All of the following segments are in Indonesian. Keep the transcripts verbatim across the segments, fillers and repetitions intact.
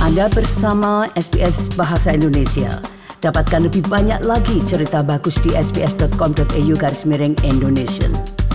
Anda bersama S B S Bahasa Indonesia. Dapatkan lebih banyak lagi cerita bagus di sbs.com.au garis miring Indonesian.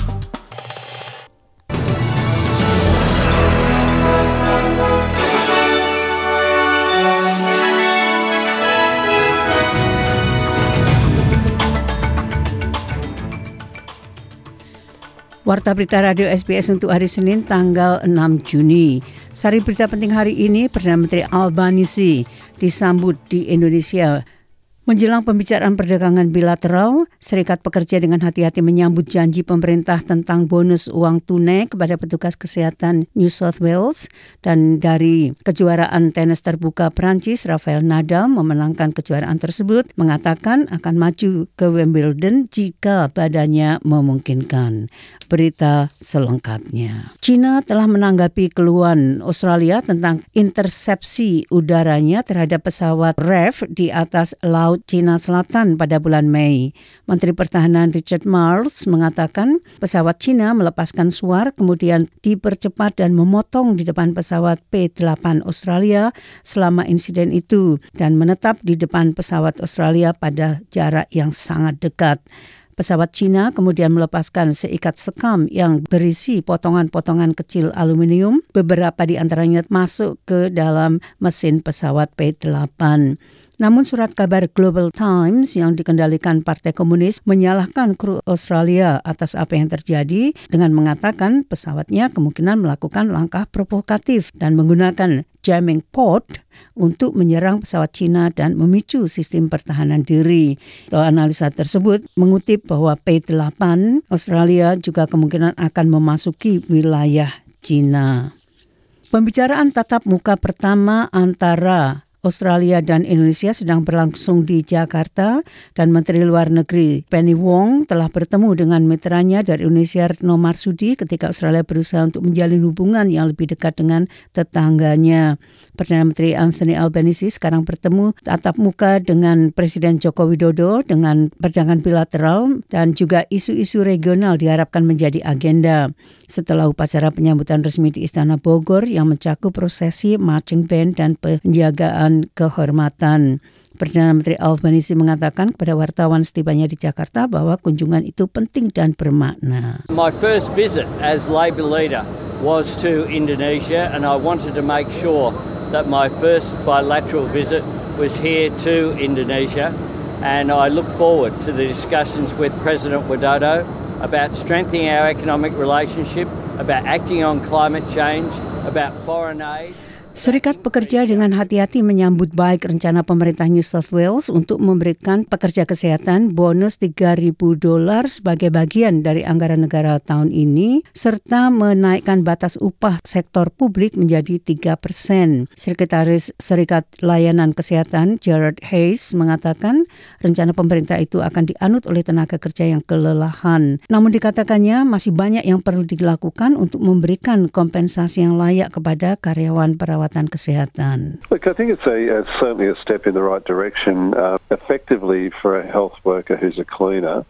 Warta Berita Radio S B S untuk hari Senin tanggal enam Juni. Sari berita penting hari ini, Perdana Menteri Albanese disambut di Indonesia. Menjelang pembicaraan perdagangan bilateral, Serikat Pekerja dengan hati-hati menyambut janji pemerintah tentang bonus uang tunai kepada petugas kesehatan New South Wales. Dan dari kejuaraan tenis terbuka Perancis, Rafael Nadal memenangkan kejuaraan tersebut, mengatakan akan maju ke Wimbledon jika badannya memungkinkan. Berita selengkapnya. China telah menanggapi keluhan Australia tentang intersepsi udaranya terhadap pesawat R A F di atas laut China Selatan pada bulan Mei. Menteri Pertahanan Richard Marles mengatakan pesawat China melepaskan suar kemudian dipercepat dan memotong di depan pesawat P delapan Australia selama insiden itu dan menetap di depan pesawat Australia pada jarak yang sangat dekat. Pesawat China kemudian melepaskan seikat sekam yang berisi potongan-potongan kecil aluminium, beberapa di antaranya masuk ke dalam mesin pesawat P delapan. Namun surat kabar Global Times yang dikendalikan Partai Komunis menyalahkan kru Australia atas apa yang terjadi dengan mengatakan pesawatnya kemungkinan melakukan langkah provokatif dan menggunakan jamming pod untuk menyerang pesawat China dan memicu sistem pertahanan diri. Analisa tersebut mengutip bahwa P delapan Australia juga kemungkinan akan memasuki wilayah China. Pembicaraan tatap muka pertama antara Australia dan Indonesia sedang berlangsung di Jakarta dan Menteri Luar Negeri Penny Wong telah bertemu dengan mitranya dari Indonesia Retno Marsudi ketika Australia berusaha untuk menjalin hubungan yang lebih dekat dengan tetangganya. Perdana Menteri Anthony Albanese sekarang bertemu tatap muka dengan Presiden Joko Widodo dengan perdagangan bilateral dan juga isu-isu regional diharapkan menjadi agenda. Setelah upacara penyambutan resmi di Istana Bogor yang mencakup prosesi, marching band dan penjagaan kehormatan. Perdana Menteri Albanese mengatakan kepada wartawan setibanya di Jakarta bahwa kunjungan itu penting dan bermakna. My first visit as Labor leader was to Indonesia and I wanted to make sure that my first bilateral visit was here to Indonesia and I look forward to the discussions with President Widodo about strengthening our economic relationship, about acting on climate change, about foreign aid. Serikat Pekerja dengan hati-hati menyambut baik rencana pemerintah New South Wales untuk memberikan pekerja kesehatan bonus tiga ribu dolar sebagai bagian dari anggaran negara tahun ini, serta menaikkan batas upah sektor publik menjadi tiga persen. Sekretaris Serikat Layanan Kesehatan Gerard Hayes mengatakan rencana pemerintah itu akan dianut oleh tenaga kerja yang kelelahan. Namun dikatakannya masih banyak yang perlu dilakukan untuk memberikan kompensasi yang layak kepada karyawan perawatan kesehatan. Look, I think it's a, uh, certainly a step in the right direction. Uh, effectively, for a health worker who's a cleaner,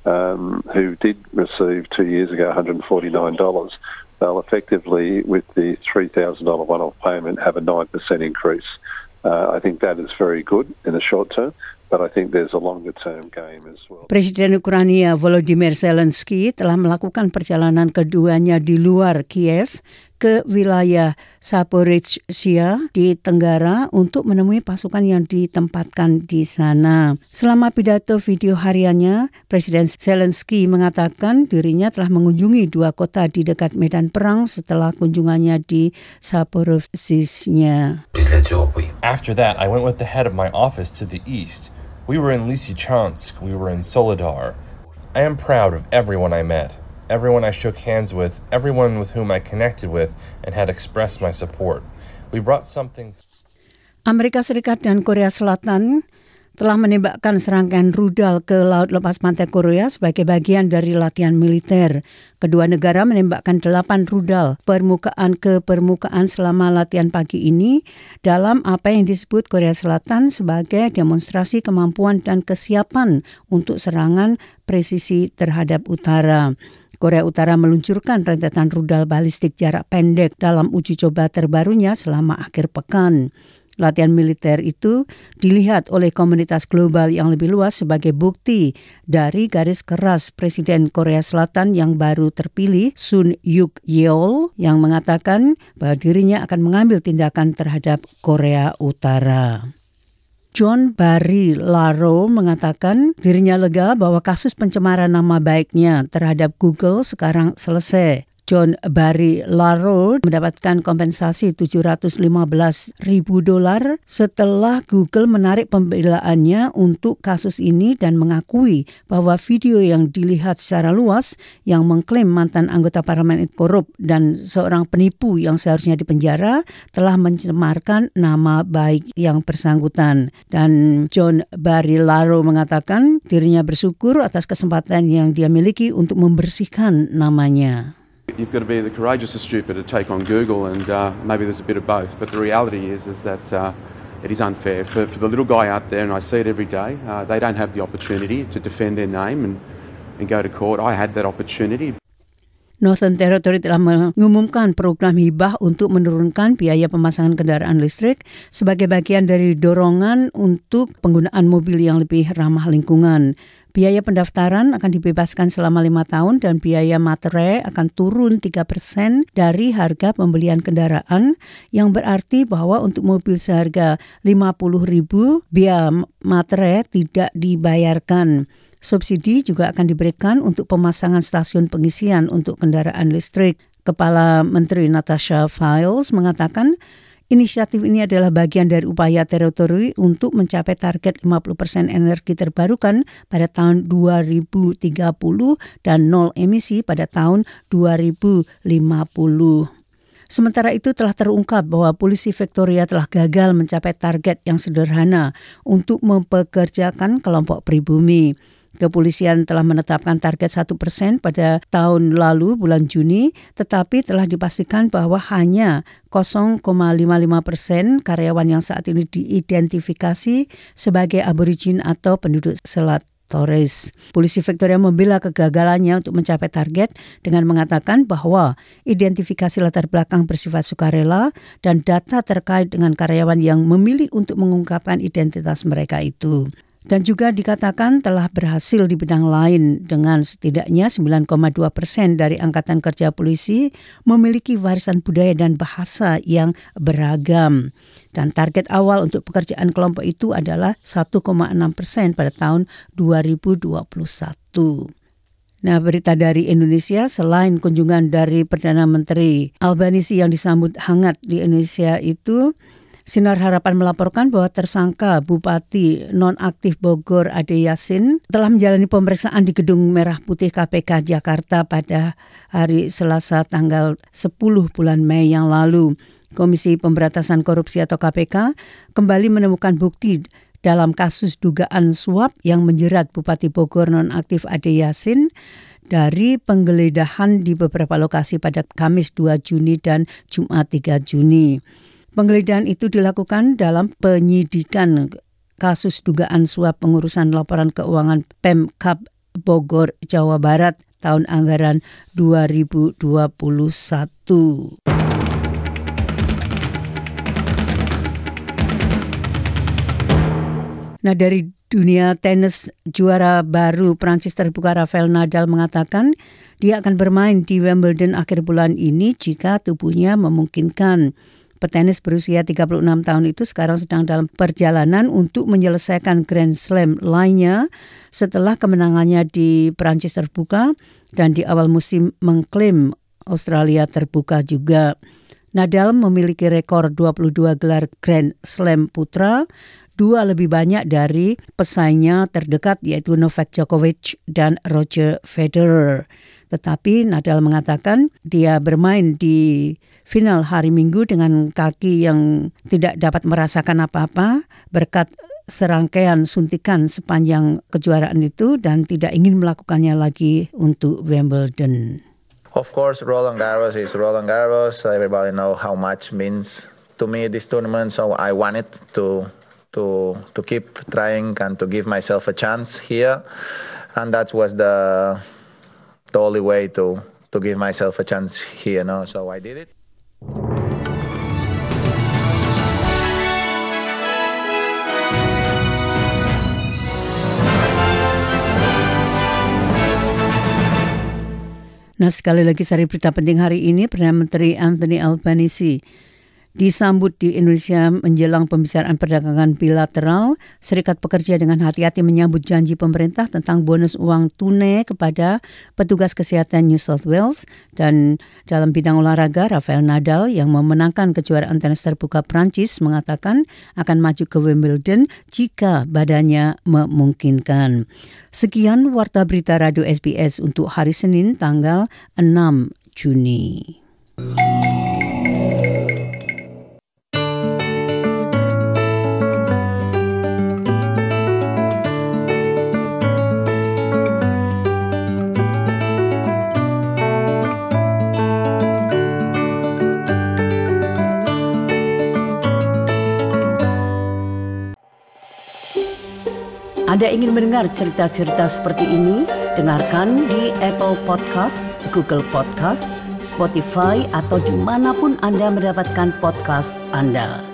um, who did receive two years ago one hundred forty-nine dollars, they'll effectively, with the three thousand dollars one-off payment, have a nine percent increase. Uh, I think that is very good in the short term. But I think there's a longer term game as well. Presiden Ukraina Volodymyr Zelensky telah melakukan perjalanan keduanya di luar Kiev ke wilayah Zaporizhzhia di Tenggara untuk menemui pasukan yang ditempatkan di sana. Selama pidato video hariannya, Presiden Zelensky mengatakan dirinya telah mengunjungi dua kota di dekat medan perang setelah kunjungannya di Zaporizhzhia. After that, I went with the head of my office to the east. We were in Lysychansk, we were in Soledar. I am proud of everyone I met, everyone I shook hands with, everyone with whom I connected with and had expressed my support. We brought something. Amerika Serikat dan Korea Selatan telah menembakkan serangkaian rudal ke Laut Lepas Pantai Korea sebagai bagian dari latihan militer. Kedua negara menembakkan delapan rudal permukaan ke permukaan selama latihan pagi ini dalam apa yang disebut Korea Selatan sebagai demonstrasi kemampuan dan kesiapan untuk serangan presisi terhadap utara. Korea Utara meluncurkan rentetan rudal balistik jarak pendek dalam uji coba terbarunya selama akhir pekan. Latihan militer itu dilihat oleh komunitas global yang lebih luas sebagai bukti dari garis keras Presiden Korea Selatan yang baru terpilih, Sun Yuk-yeol, yang mengatakan bahwa dirinya akan mengambil tindakan terhadap Korea Utara. John Barry Laro mengatakan dirinya lega bahwa kasus pencemaran nama baiknya terhadap Google sekarang selesai. John Barry Laro mendapatkan kompensasi tujuh ratus lima belas ribu dolar setelah Google menarik pembelaannya untuk kasus ini dan mengakui bahwa video yang dilihat secara luas yang mengklaim mantan anggota parlemen itu korup dan seorang penipu yang seharusnya dipenjara telah mencemarkan nama baik yang bersangkutan. Dan John Barry Laro mengatakan dirinya bersyukur atas kesempatan yang dia miliki untuk membersihkan namanya. You've got to be the courageous or stupid to take on Google, and uh, maybe there's a bit of both. But the reality is, is that uh, it is unfair for, for the little guy out there, and I see it every day. Uh, they don't have the opportunity to defend their name and, and go to court. I had that opportunity. Northern Territory telah mengumumkan program hibah untuk menurunkan biaya pemasangan kendaraan listrik sebagai bagian dari dorongan untuk penggunaan mobil yang lebih ramah lingkungan. Biaya pendaftaran akan dibebaskan selama lima tahun dan biaya materai akan turun tiga persen dari harga pembelian kendaraan, yang berarti bahwa untuk mobil seharga lima puluh ribu biaya materai tidak dibayarkan. Subsidi juga akan diberikan untuk pemasangan stasiun pengisian untuk kendaraan listrik. Kepala Menteri Natasha Files mengatakan inisiatif ini adalah bagian dari upaya teritori untuk mencapai target lima puluh persen energi terbarukan pada tahun dua ribu tiga puluh dan nol emisi pada tahun dua ribu lima puluh. Sementara itu telah terungkap bahwa polisi Victoria telah gagal mencapai target yang sederhana untuk mempekerjakan kelompok pribumi. Kepolisian telah menetapkan target satu persen pada tahun lalu bulan Juni, tetapi telah dipastikan bahwa hanya nol koma lima lima persen karyawan yang saat ini diidentifikasi sebagai aborigin atau penduduk Selat Torres. Polisi Victoria membela kegagalannya untuk mencapai target dengan mengatakan bahwa identifikasi latar belakang bersifat sukarela dan data terkait dengan karyawan yang memilih untuk mengungkapkan identitas mereka itu. Dan juga dikatakan telah berhasil di bidang lain dengan setidaknya sembilan koma dua persen dari angkatan kerja polisi memiliki warisan budaya dan bahasa yang beragam. Dan target awal untuk pekerjaan kelompok itu adalah satu koma enam persen pada tahun dua ribu dua puluh satu. Nah, berita dari Indonesia, selain kunjungan dari Perdana Menteri Albanisi yang disambut hangat di Indonesia itu, Sinar Harapan melaporkan bahwa tersangka Bupati Nonaktif Bogor Ade Yasin telah menjalani pemeriksaan di Gedung Merah Putih K P K Jakarta pada hari Selasa tanggal sepuluh bulan Mei yang lalu. Komisi Pemberantasan Korupsi atau K P K kembali menemukan bukti dalam kasus dugaan suap yang menjerat Bupati Bogor Nonaktif Ade Yasin dari penggeledahan di beberapa lokasi pada Kamis dua Juni dan Jumat tiga Juni. Penggeledahan itu dilakukan dalam penyidikan kasus dugaan suap pengurusan laporan keuangan Pemkab Bogor, Jawa Barat tahun anggaran dua ribu dua puluh satu. Nah, dari dunia tenis, juara baru Prancis terbuka Rafael Nadal mengatakan dia akan bermain di Wimbledon akhir bulan ini jika tubuhnya memungkinkan. Petenis berusia tiga puluh enam tahun itu sekarang sedang dalam perjalanan untuk menyelesaikan Grand Slam lainnya setelah kemenangannya di Prancis terbuka dan di awal musim mengklaim Australia terbuka juga. Nadal memiliki rekor dua puluh dua gelar Grand Slam putra, dua lebih banyak dari pesaingnya terdekat yaitu Novak Djokovic dan Roger Federer. Tetapi Nadal mengatakan dia bermain di final hari Minggu dengan kaki yang tidak dapat merasakan apa-apa berkat serangkaian suntikan sepanjang kejuaraan itu dan tidak ingin melakukannya lagi untuk Wimbledon. Of course, Roland Garros is Roland Garros. Everybody know how much means to me this tournament, so I wanted to to to keep trying and to give myself a chance here, and that was the the only way to to give myself a chance here, no? So I did it. Nah, sekali lagi sari berita penting hari ini, Perdana Menteri Anthony Albanese disambut di Indonesia menjelang pembicaraan perdagangan bilateral. Serikat Pekerja dengan hati-hati menyambut janji pemerintah tentang bonus uang tunai kepada petugas kesehatan New South Wales. Dan dalam bidang olahraga, Rafael Nadal yang memenangkan kejuaraan tenis terbuka Prancis mengatakan akan maju ke Wimbledon jika badannya memungkinkan. Sekian Warta Berita Radio S B S untuk hari Senin tanggal enam Juni. Anda ingin mendengar cerita-cerita seperti ini? Dengarkan di Apple Podcast, Google Podcast, Spotify, atau dimanapun Anda mendapatkan podcast Anda.